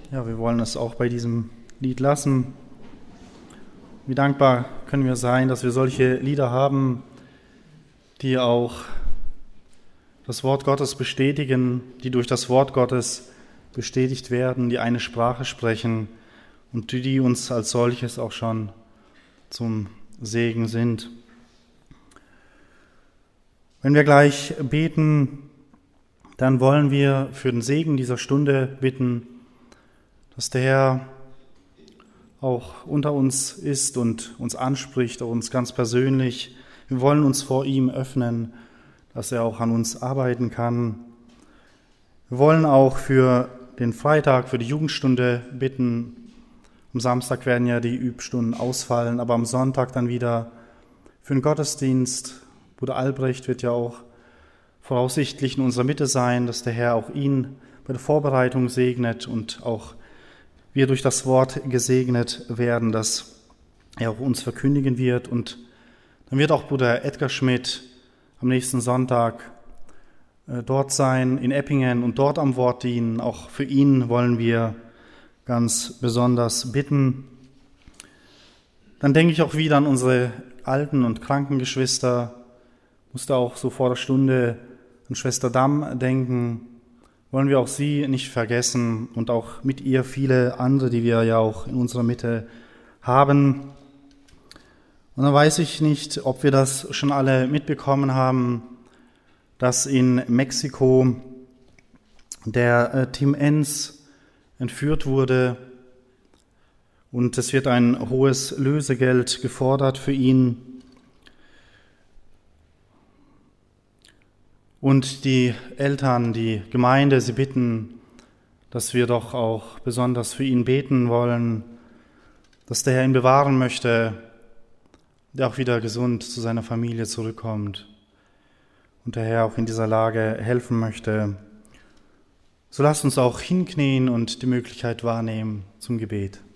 Ja, wir wollen es auch bei diesem Lied lassen. Wie dankbar können wir sein, dass wir solche Lieder haben, die auch das Wort Gottes bestätigen, die durch das Wort Gottes bestätigt werden, die eine Sprache sprechen und die uns als solches auch schon zum Segen sind. Wenn wir gleich beten, dann wollen wir für den Segen dieser Stunde bitten, dass der Herr auch unter uns ist und uns anspricht, auch uns ganz persönlich. Wir wollen uns vor ihm öffnen, dass er auch an uns arbeiten kann. Wir wollen auch für den Freitag, für die Jugendstunde bitten. Am Samstag werden ja die Übstunden ausfallen, aber am Sonntag dann wieder für den Gottesdienst. Bruder Albrecht wird ja auch voraussichtlich in unserer Mitte sein, dass der Herr auch ihn bei der Vorbereitung segnet und auch wir durch das Wort gesegnet werden, dass er auch uns verkündigen wird. Und dann wird auch Bruder Edgar Schmidt am nächsten Sonntag dort sein, in Eppingen, und dort am Wort dienen. Auch für ihn wollen wir ganz besonders bitten. Dann denke ich auch wieder an unsere alten und kranken Geschwister. Musste auch so vor der Stunde an Schwester Damm denken. Wollen wir auch sie nicht vergessen und auch mit ihr viele andere, die wir ja auch in unserer Mitte haben. Und dann weiß ich nicht, ob wir das schon alle mitbekommen haben, dass in Mexiko der Tim Enz entführt wurde und es wird ein hohes Lösegeld gefordert für ihn. Und die Eltern, die Gemeinde, sie bitten, dass wir doch auch besonders für ihn beten wollen, dass der Herr ihn bewahren möchte, der auch wieder gesund zu seiner Familie zurückkommt und der Herr auch in dieser Lage helfen möchte. So lasst uns auch hinknien und die Möglichkeit wahrnehmen zum Gebet.